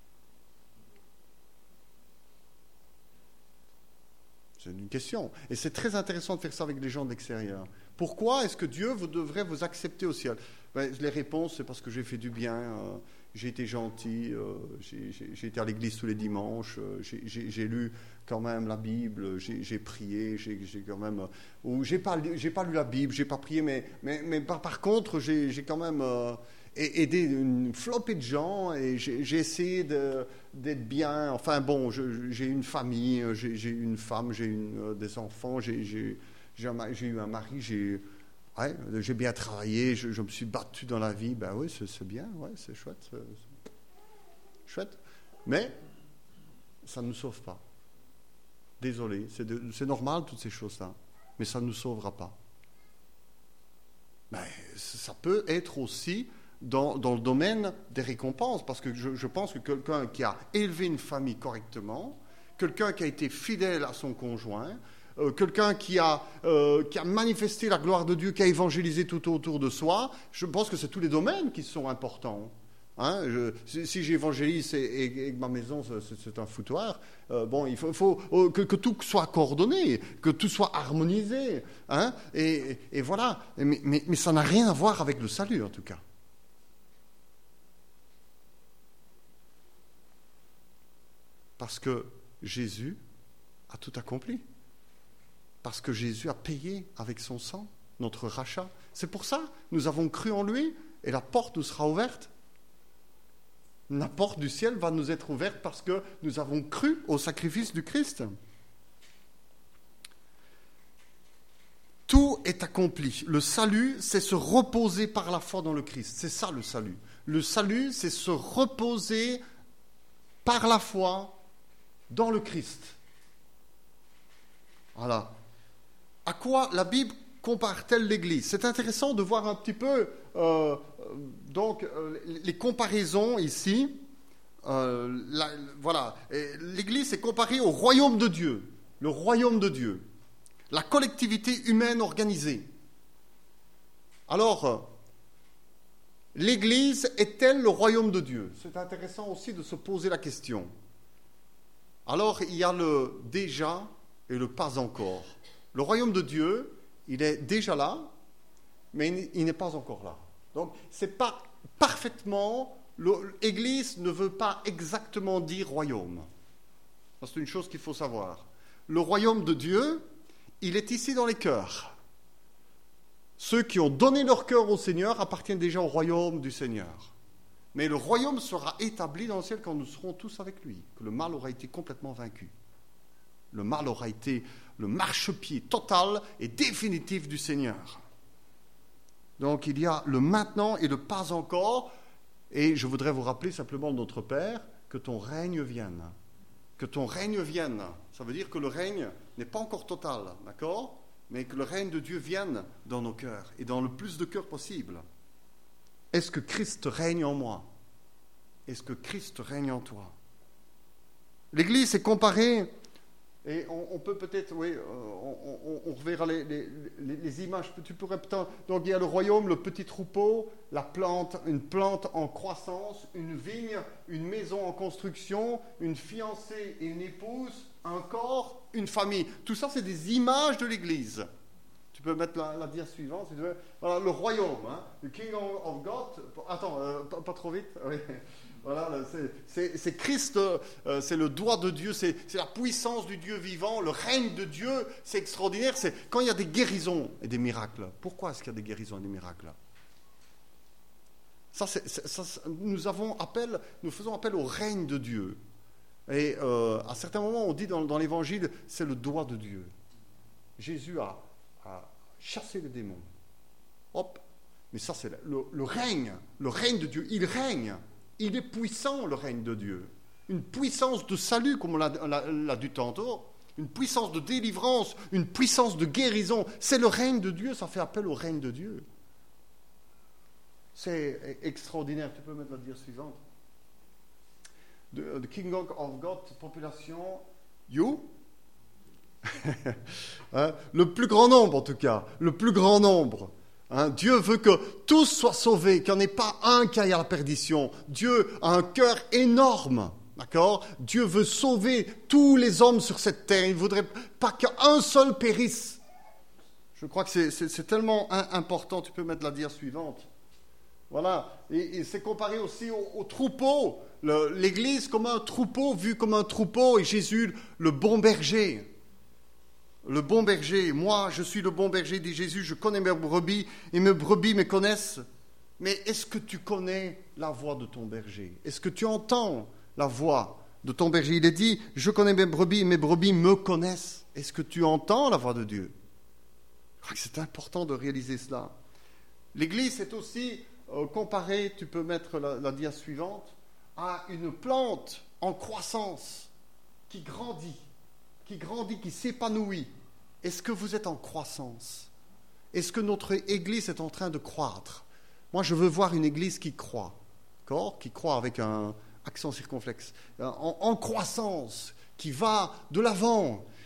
C'est une question. Et c'est très intéressant de faire ça avec les gens de l'extérieur. Pourquoi est-ce que Dieu devrait vous accepter au ciel ? Les réponses, c'est parce que j'ai fait du bien, j'ai été gentil, j'ai été à l'église tous les dimanches, j'ai lu quand même la Bible, j'ai prié, j'ai quand même... Ou j'ai pas lu la Bible, j'ai pas prié, mais par contre, j'ai quand même... aider une flopée de gens et j'ai essayé d'être bien. Enfin bon, j'ai une famille, j'ai une femme, j'ai des enfants, j'ai eu un mari, j'ai bien travaillé, je me suis battu dans la vie. Ben oui, c'est bien, ouais, c'est chouette. Chouette. Mais ça ne nous sauve pas. Désolé, c'est normal toutes ces choses-là, mais ça ne nous sauvera pas. Ben, ça peut être aussi... Dans le domaine des récompenses, parce que je pense que quelqu'un qui a élevé une famille correctement, quelqu'un qui a été fidèle à son conjoint, quelqu'un qui a manifesté la gloire de Dieu, qui a évangélisé tout autour de soi, je pense que c'est tous les domaines qui sont importants. Hein, si j'évangélise et que ma maison c'est un foutoir, il faut que tout soit coordonné, que tout soit harmonisé, hein, et voilà. Mais ça n'a rien à voir avec le salut en tout cas. Parce que Jésus a tout accompli. Parce que Jésus a payé avec son sang notre rachat. C'est pour ça nous avons cru en lui et la porte nous sera ouverte. La porte du ciel va nous être ouverte parce que nous avons cru au sacrifice du Christ. Tout est accompli. Le salut, c'est se reposer par la foi dans le Christ. C'est ça le salut. Le salut, c'est se reposer par la foi dans le Christ. Voilà. À quoi la Bible compare-t-elle l'Église ? C'est intéressant de voir un petit peu les comparaisons ici. Voilà. Et l'Église est comparée au royaume de Dieu. Le royaume de Dieu. La collectivité humaine organisée. Alors, l'Église est-elle le royaume de Dieu ? C'est intéressant aussi de se poser la question. Alors, il y a le déjà et le pas encore. Le royaume de Dieu, il est déjà là, mais il n'est pas encore là. Donc, c'est pas parfaitement... L'Église ne veut pas exactement dire royaume. Ça, c'est une chose qu'il faut savoir. Le royaume de Dieu, il est ici dans les cœurs. Ceux qui ont donné leur cœur au Seigneur appartiennent déjà au royaume du Seigneur. Mais le royaume sera établi dans le ciel quand nous serons tous avec lui, que le mal aura été complètement vaincu. Le mal aura été le marchepied total et définitif du Seigneur. Donc il y a le maintenant et le pas encore. Et je voudrais vous rappeler simplement de notre Père, que ton règne vienne. Que ton règne vienne. Ça veut dire que le règne n'est pas encore total, d'accord ? Mais que le règne de Dieu vienne dans nos cœurs et dans le plus de cœurs possible. Est-ce que Christ règne en moi ? Est-ce que Christ règne en toi ? L'Église est comparée, et on peut peut-être, oui, on reverra les images. Tu pourrais peut-être, donc il y a le royaume, le petit troupeau, la plante, une plante en croissance, une vigne, une maison en construction, une fiancée et une épouse, un corps, une famille. Tout ça, c'est des images de l'Église. Tu peux mettre la dia suivante, si tu veux. Voilà, le royaume, hein, le King of God. Attends, pas trop vite. Oui. Voilà, c'est Christ, c'est le doigt de Dieu, c'est la puissance du Dieu vivant, le règne de Dieu, c'est extraordinaire. C'est quand il y a des guérisons et des miracles. Pourquoi est-ce qu'il y a des guérisons et des miracles ? Nous faisons appel au règne de Dieu. Et à certains moments, on dit dans l'Évangile, c'est le doigt de Dieu. Jésus a chassé les démons. Hop. Mais ça, c'est le règne de Dieu. Il règne. Il est puissant, le règne de Dieu. Une puissance de salut, comme on l'a dit tantôt. Une puissance de délivrance, une puissance de guérison. C'est le règne de Dieu, ça fait appel au règne de Dieu. C'est extraordinaire. Tu peux mettre la dire suivante. The King of God, population, you. Le plus grand nombre, en tout cas. Le plus grand nombre. Hein, Dieu veut que tous soient sauvés, qu'il n'y en ait pas un qui aille à la perdition. Dieu a un cœur énorme, d'accord ? Dieu veut sauver tous les hommes sur cette terre. Il ne voudrait pas qu'un seul périsse. Je crois que c'est tellement important. Tu peux mettre la dia suivante. Voilà. Et c'est comparé aussi au troupeau. L'Église comme un troupeau, vu comme un troupeau, et Jésus, le bon berger. Le bon berger, moi je suis le bon berger, dit Jésus, je connais mes brebis et mes brebis me connaissent. Mais est-ce que tu connais la voix de ton berger ? Est-ce que tu entends la voix de ton berger ? Il est dit, je connais mes brebis et mes brebis me connaissent. Est-ce que tu entends la voix de Dieu ? Je crois que c'est important de réaliser cela. L'Église est aussi comparée, tu peux mettre la dia suivante, à une plante en croissance qui grandit, qui s'épanouit. Est-ce que vous êtes en croissance ? Est-ce que notre Église est en train de croître ? Moi, je veux voir une Église qui croît, d'accord ? Qui croît avec un accent circonflexe, en croissance, qui va de l'avant.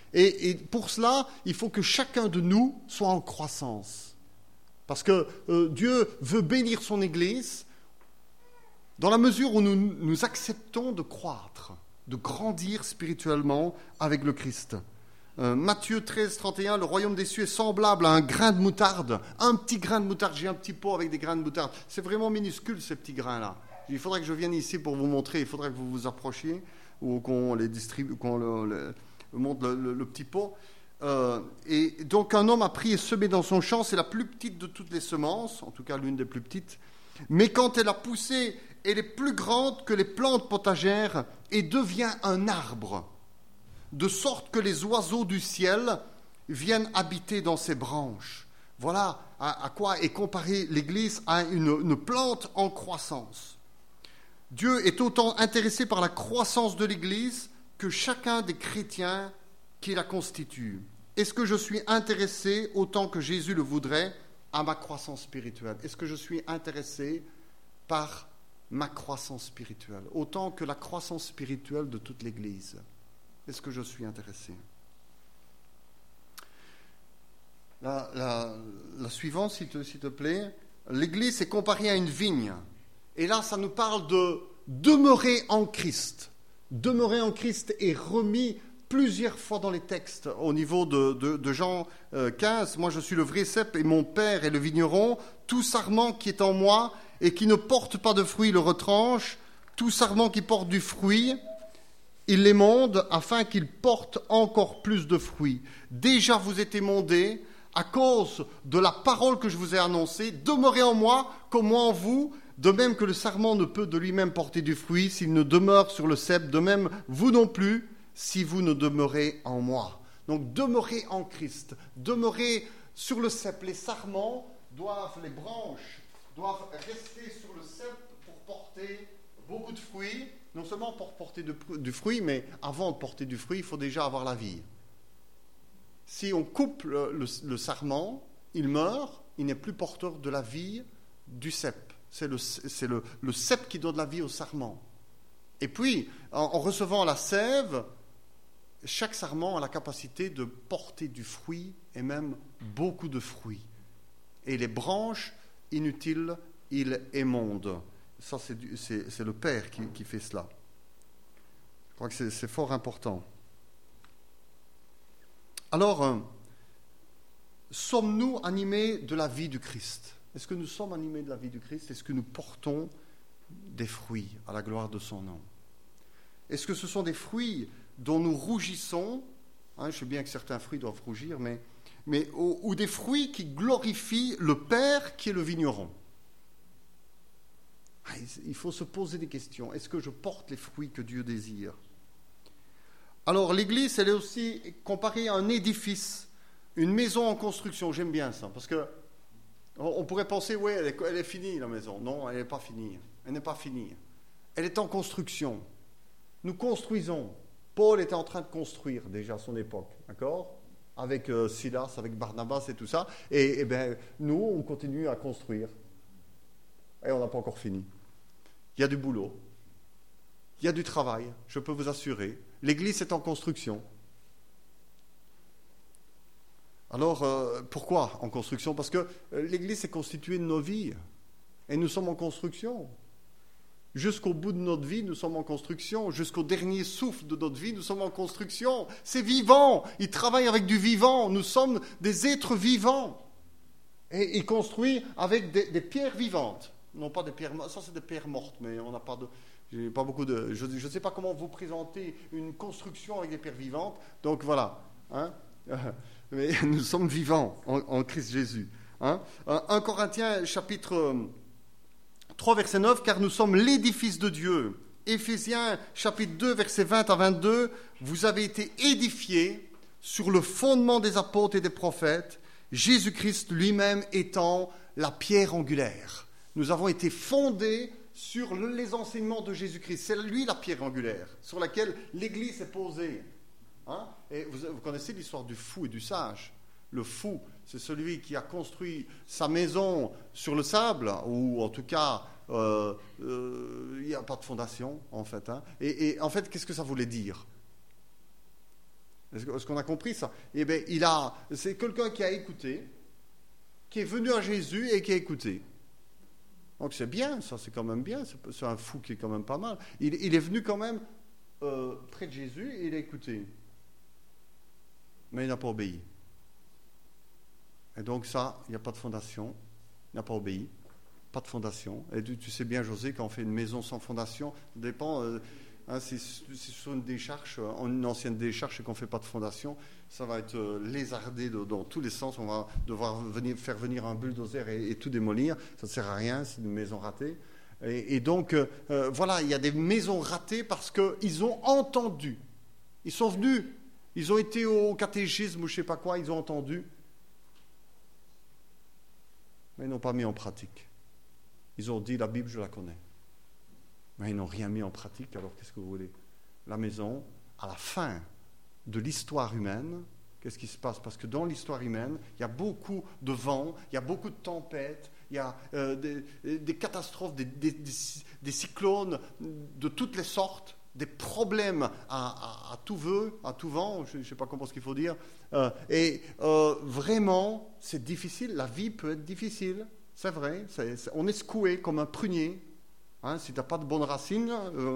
Et pour cela, il faut que chacun de nous soit en croissance. Parce que Dieu veut bénir son Église dans la mesure où nous acceptons de croître, de grandir spirituellement avec le Christ. Matthieu 13, 31, le royaume des cieux est semblable à un grain de moutarde. Un petit grain de moutarde, j'ai un petit pot avec des grains de moutarde. C'est vraiment minuscule, ces petits grains-là. Il faudrait que je vienne ici pour vous montrer, il faudrait que vous vous approchiez ou qu'on les distribue, qu'on montre le petit pot. Et donc un homme a pris et semé dans son champ, c'est la plus petite de toutes les semences, en tout cas l'une des plus petites. Mais quand elle a poussé, elle est plus grande que les plantes potagères et devient un arbre, de sorte que les oiseaux du ciel viennent habiter dans ses branches. Voilà à quoi est comparée l'Église à une plante en croissance. Dieu est autant intéressé par la croissance de l'Église que chacun des chrétiens qui la constituent. Est-ce que je suis intéressé, autant que Jésus le voudrait, à ma croissance spirituelle? Est-ce que je suis intéressé par ma croissance spirituelle, autant que la croissance spirituelle de toute l'Église? Est-ce que je suis intéressé? La suivante, s'il te plaît. L'Église est comparée à une vigne. Et là, ça nous parle de demeurer en Christ. Demeurer en Christ est remis plusieurs fois dans les textes. Au niveau de Jean 15, moi je suis le vrai cep et mon père est le vigneron. Tout sarment qui est en moi et qui ne porte pas de fruit le retranche. Tout sarment qui porte du fruit, il l'émonde afin qu'il porte encore plus de fruits. Déjà vous êtes émondés à cause de la parole que je vous ai annoncée. Demeurez en moi comme moi en vous. De même que le sarment ne peut de lui-même porter du fruit s'il ne demeure sur le cep, de même vous non plus si vous ne demeurez en moi. Donc demeurez en Christ, demeurez sur le cep. Les sarments les branches doivent rester sur le cep pour porter beaucoup de fruits. Non seulement pour porter du fruit, mais avant de porter du fruit, il faut déjà avoir la vie. Si on coupe le sarment, il meurt, il n'est plus porteur de la vie du cep. C'est le cep qui donne la vie au sarment. Et puis, en recevant la sève, chaque sarment a la capacité de porter du fruit, et même beaucoup de fruits. Et les branches inutiles, il émonde. Ça, c'est le Père qui fait cela. Je crois que c'est fort important. Alors, sommes-nous animés de la vie du Christ? Est-ce que nous sommes animés de la vie du Christ? Est-ce que nous portons des fruits à la gloire de son nom? Est-ce que ce sont des fruits dont nous rougissons? Je sais bien que certains fruits doivent rougir, ou des fruits qui glorifient le Père qui est le vigneron? Il faut se poser des questions. Est-ce que je porte les fruits que Dieu désire? Alors, l'Église, elle est aussi comparée à un édifice, une maison en construction. J'aime bien ça, parce que on pourrait penser, oui, elle est finie, la maison. Non, elle n'est pas finie. Elle n'est pas finie. Elle est en construction. Nous construisons. Paul était en train de construire déjà à son époque, d'accord? Avec Silas, avec Barnabas et tout ça. Et bien, nous, on continue à construire. Et on n'a pas encore fini. Il y a du boulot. Il y a du travail, je peux vous assurer. L'Église est en construction. Alors, pourquoi en construction? Parce que l'Église est constituée de nos vies. Et nous sommes en construction. Jusqu'au bout de notre vie, nous sommes en construction. Jusqu'au dernier souffle de notre vie, nous sommes en construction. C'est vivant. Il travaille avec du vivant. Nous sommes des êtres vivants. Et il construit avec des pierres vivantes. Non pas des pierres mortes. Ça, c'est des pierres mortes, mais on n'a pas de... J'ai pas beaucoup de... Je ne sais pas comment vous présenter une construction avec des pierres vivantes. Donc, voilà. Mais nous sommes vivants en Christ Jésus. 1 Corinthiens, chapitre 3, verset 9, car nous sommes l'édifice de Dieu. Éphésiens, chapitre 2, verset 20 à 22, vous avez été édifiés sur le fondement des apôtres et des prophètes, Jésus-Christ lui-même étant la pierre angulaire. Nous avons été fondés sur les enseignements de Jésus-Christ. C'est lui la pierre angulaire sur laquelle l'Église est posée. Et vous connaissez l'histoire du fou et du sage. Le fou, c'est celui qui a construit sa maison sur le sable, ou en tout cas, il n'y a pas de fondation, en fait. Et en fait, qu'est-ce que ça voulait dire? Est-ce qu'on a compris ça? Eh bien, c'est quelqu'un qui a écouté, qui est venu à Jésus et qui a écouté. Donc c'est bien, ça c'est quand même bien, c'est un fou qui est quand même pas mal. Il est venu quand même près de Jésus et il a écouté. Mais il n'a pas obéi. Et donc ça, il n'y a pas de fondation, il n'a pas obéi, pas de fondation. Et tu sais bien, José, quand on fait une maison sans fondation, dépend, si sur une décharge, une ancienne décharge et qu'on ne fait pas de fondation, ça va être lézardé dans tous les sens. On va devoir faire venir un bulldozer et tout démolir. Ça ne sert à rien, c'est une maison ratée. Et donc, voilà, il y a des maisons ratées parce qu'ils ont entendu. Ils sont venus, ils ont été au catéchisme ou je ne sais pas quoi, ils ont entendu. Mais ils n'ont pas mis en pratique. Ils ont dit, la Bible, je la connais. Mais ils n'ont rien mis en pratique, alors qu'est-ce que vous voulez? La maison, à la fin de l'histoire humaine, qu'est-ce qui se passe? Parce que dans l'histoire humaine, il y a beaucoup de vents, il y a beaucoup de tempêtes, il y a des catastrophes, des cyclones de toutes les sortes, des problèmes à tout vent, je ne sais pas comment ce qu'il faut dire. Vraiment, c'est difficile, la vie peut être difficile, c'est vrai, on est secoué comme un prunier. Si tu n'as pas de bonnes racines,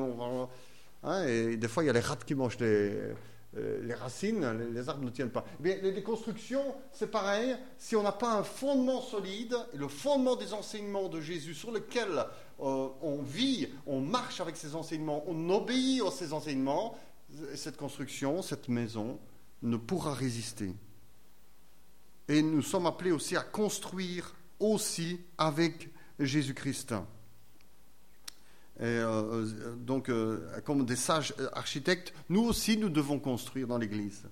et des fois il y a les rats qui mangent les racines, les arbres ne tiennent pas. Mais les constructions, c'est pareil, si on n'a pas un fondement solide, et le fondement des enseignements de Jésus sur lequel on vit, on marche avec ces enseignements, on obéit à ces enseignements, cette construction, cette maison ne pourra résister. Et nous sommes appelés aussi à construire aussi avec Jésus-Christ. Donc, comme des sages architectes, nous aussi, nous devons construire dans l'Église.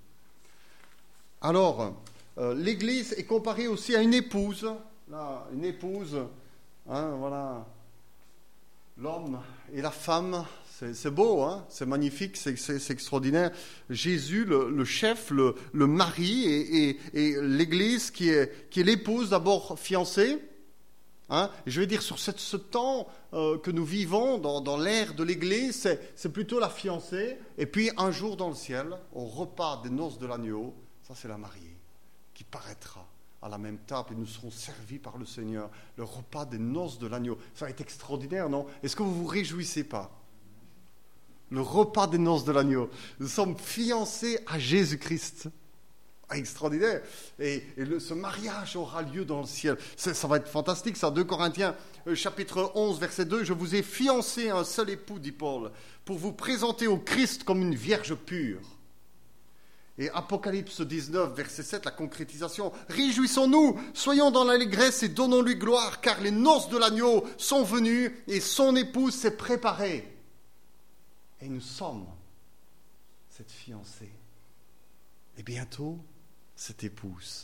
Alors, l'Église est comparée aussi à une épouse. Là, une épouse, voilà, l'homme et la femme, c'est beau, c'est magnifique, c'est extraordinaire. Jésus, le chef, le mari, et l'Église qui est l'épouse, d'abord fiancée. Je vais dire, sur ce temps que nous vivons dans l'ère de l'Église, c'est plutôt la fiancée. Et puis un jour dans le ciel, au repas des noces de l'agneau, ça c'est la mariée qui paraîtra à la même table et nous serons servis par le Seigneur. Le repas des noces de l'agneau, ça va être extraordinaire, non? Est-ce que vous vous réjouissez pas? Le repas des noces de l'agneau. Nous sommes fiancés à Jésus-Christ. Extraordinaire. Et ce mariage aura lieu dans le ciel. Ça va être fantastique, ça. 2 Corinthiens, chapitre 11, verset 2. « Je vous ai fiancé à un seul époux, dit Paul, pour vous présenter au Christ comme une vierge pure. » Et Apocalypse 19, verset 7, la concrétisation. « Réjouissons-nous, soyons dans l'allégresse et donnons-lui gloire, car les noces de l'agneau sont venues et son épouse s'est préparée. » Et nous sommes cette fiancée. Et bientôt, cette épouse.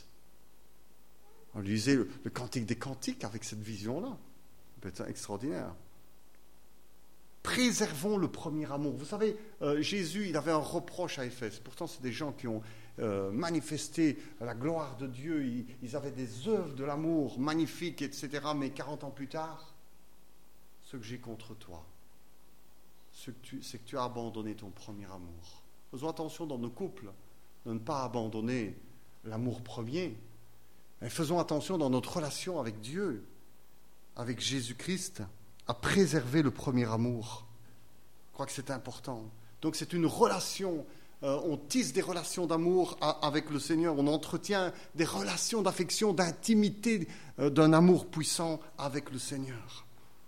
On lisait le Cantique des Cantiques avec cette vision-là. C'est extraordinaire. Préservons le premier amour. Vous savez, Jésus, il avait un reproche à Éphèse. Pourtant, c'est des gens qui ont manifesté la gloire de Dieu. Ils avaient des œuvres de l'amour magnifiques, etc. Mais 40 ans plus tard, ce que j'ai contre toi, c'est que tu as abandonné ton premier amour. Faisons attention dans nos couples de ne pas abandonner l'amour premier. Mais faisons attention dans notre relation avec Dieu, avec Jésus-Christ, à préserver le premier amour. Je crois que c'est important. Donc c'est une relation, on tisse des relations d'amour avec le Seigneur, on entretient des relations d'affection, d'intimité, d'un amour puissant avec le Seigneur.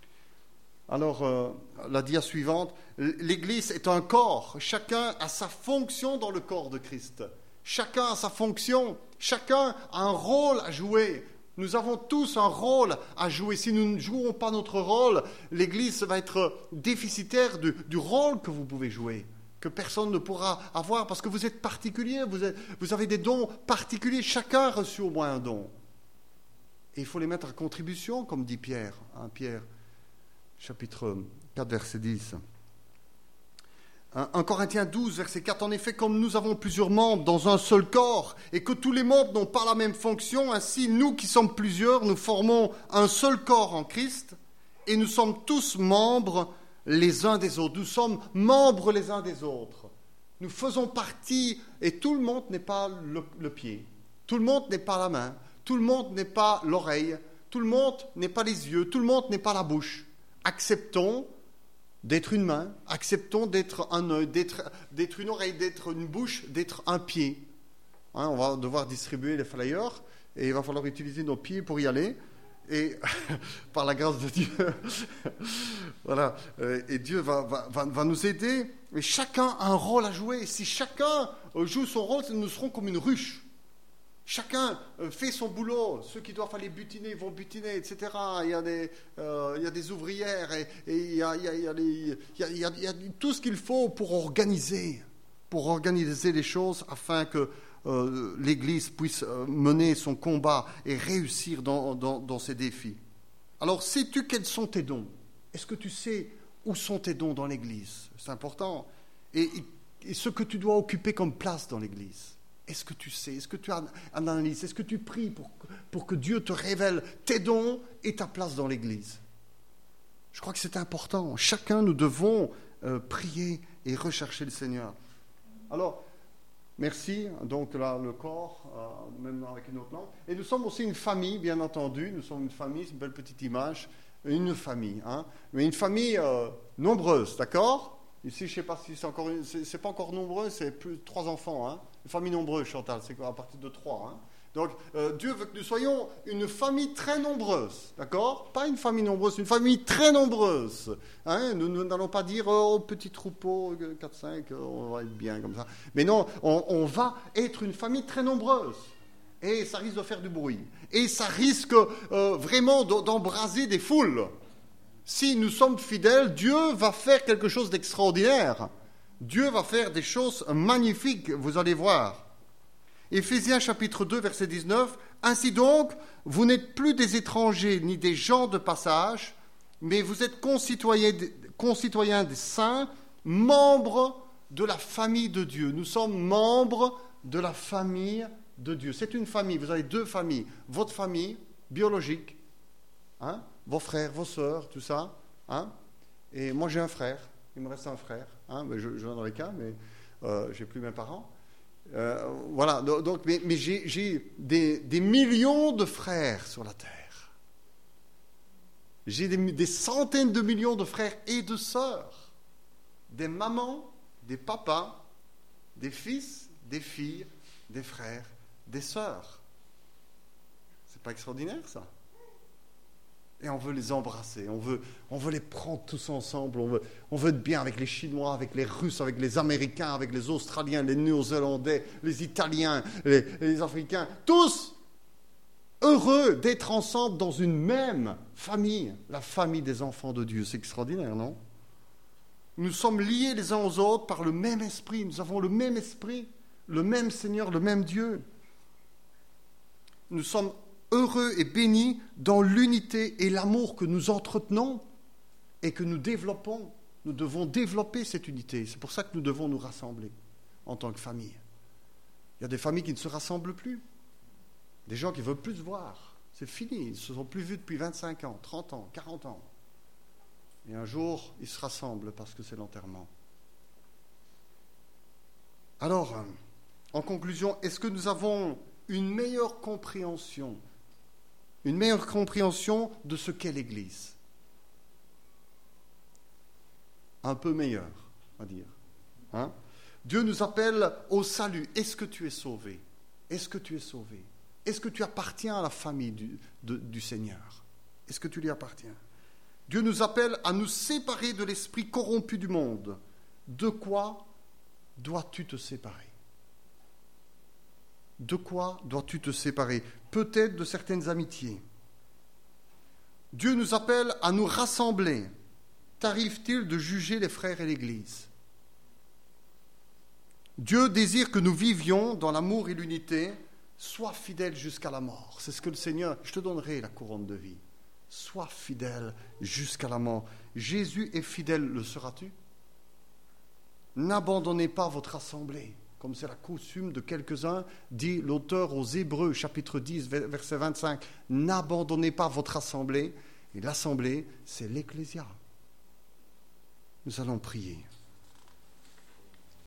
Alors, la dia suivante, l'Église est un corps, chacun a sa fonction dans le corps de Christ. Chacun a sa fonction, chacun a un rôle à jouer. Nous avons tous un rôle à jouer. Si nous ne jouons pas notre rôle, l'Église va être déficitaire du rôle que vous pouvez jouer, que personne ne pourra avoir, parce que vous êtes particulier, vous avez des dons particuliers, chacun a reçu au moins un don. Et il faut les mettre à contribution, comme dit Pierre, Pierre, chapitre 4, verset 10. 1 Corinthiens 12, verset 4, en effet, comme nous avons plusieurs membres dans un seul corps, et que tous les membres n'ont pas la même fonction, ainsi, nous qui sommes plusieurs, nous formons un seul corps en Christ, et nous sommes tous membres les uns des autres. Nous sommes membres les uns des autres. Nous faisons partie, et tout le monde n'est pas le pied, tout le monde n'est pas la main, tout le monde n'est pas l'oreille, tout le monde n'est pas les yeux, tout le monde n'est pas la bouche. Acceptons d'être une main, acceptons d'être un œil, d'être une oreille, d'être une bouche, d'être un pied. On va devoir distribuer les flyers et il va falloir utiliser nos pieds pour y aller. Et par la grâce de Dieu, voilà, et Dieu va nous aider. Mais chacun a un rôle à jouer. Si chacun joue son rôle, nous serons comme une ruche. Chacun fait son boulot. Ceux qui doivent aller butiner vont butiner, etc. Il y a des ouvrières et il y a tout ce qu'il faut pour organiser les choses afin que l'Église puisse mener son combat et réussir dans ses défis. Alors, sais-tu quels sont tes dons? Est-ce que tu sais où sont tes dons dans l'Église? C'est important. Et ce que tu dois occuper comme place dans l'Église. Est-ce que tu sais? Est-ce que tu analyses? Est-ce que tu pries pour que Dieu te révèle tes dons et ta place dans l'Église? Je crois que c'est important. Chacun, nous devons prier et rechercher le Seigneur. Alors, merci. Donc là, le corps, même avec une autre langue. Et nous sommes aussi une famille, bien entendu. Nous sommes une famille, c'est une belle petite image. Une famille, mais une famille nombreuse, d'accord? Ici, je ne sais pas si c'est pas encore nombreux, c'est plus de 3 enfants, Une famille nombreuse, Chantal, c'est à partir de 3, Donc, Dieu veut que nous soyons une famille très nombreuse, d'accord? Pas une famille nombreuse, une famille très nombreuse. Nous n'allons pas dire, petit troupeau, 4-5, on va être bien comme ça. Mais non, on va être une famille très nombreuse. Et ça risque de faire du bruit. Et ça risque vraiment d'embraser des foules. Si nous sommes fidèles, Dieu va faire quelque chose d'extraordinaire. Dieu va faire des choses magnifiques, vous allez voir. Éphésiens chapitre 2, verset 19. « Ainsi donc, vous n'êtes plus des étrangers ni des gens de passage, mais vous êtes concitoyens des saints, membres de la famille de Dieu. » Nous sommes membres de la famille de Dieu. C'est une famille, vous avez 2 familles. Votre famille biologique, vos frères, vos sœurs, tout ça. Et moi j'ai un frère, il me reste un frère. Mais je n'en aurai qu'un, mais j'ai plus mes parents. Voilà, donc, mais j'ai des millions de frères sur la terre. J'ai des centaines de millions de frères et de sœurs. Des mamans, des papas, des fils, des filles, des frères, des sœurs. C'est pas extraordinaire, ça? Et on veut les embrasser, on veut les prendre tous ensemble, on veut être bien avec les Chinois, avec les Russes, avec les Américains, avec les Australiens, les Néo-Zélandais, les Italiens, les Africains, tous heureux d'être ensemble dans une même famille, la famille des enfants de Dieu. C'est extraordinaire, non? Nous sommes liés les uns aux autres par le même esprit, nous avons le même esprit, le même Seigneur, le même Dieu. Nous sommes heureux et bénis dans l'unité et l'amour que nous entretenons et que nous développons. Nous devons développer cette unité. C'est pour ça que nous devons nous rassembler en tant que famille. Il y a des familles qui ne se rassemblent plus. Des gens qui ne veulent plus se voir. C'est fini. Ils ne se sont plus vus depuis 25 ans, 30 ans, 40 ans. Et un jour, ils se rassemblent parce que c'est l'enterrement. Alors, en conclusion, est-ce que nous avons une meilleure compréhension de ce qu'est l'Église? Un peu meilleure, on va dire. Dieu nous appelle au salut. Est-ce que tu es sauvé? Est-ce que tu es sauvé? Est-ce que tu appartiens à la famille du Seigneur? Est-ce que tu lui appartiens? Dieu nous appelle à nous séparer de l'esprit corrompu du monde. De quoi dois-tu te séparer? De quoi dois-tu te séparer? Peut-être de certaines amitiés. Dieu nous appelle à nous rassembler. T'arrive-t-il de juger les frères et l'Église? Dieu désire que nous vivions dans l'amour et l'unité. Sois fidèle jusqu'à la mort. C'est ce que le Seigneur... Je te donnerai la couronne de vie. Sois fidèle jusqu'à la mort. Jésus est fidèle, le seras-tu? N'abandonnez pas votre assemblée, comme c'est la coutume de quelques-uns, dit l'auteur aux Hébreux, chapitre 10, verset 25. N'abandonnez pas votre assemblée. Et l'assemblée, c'est l'Ecclésia. Nous allons prier.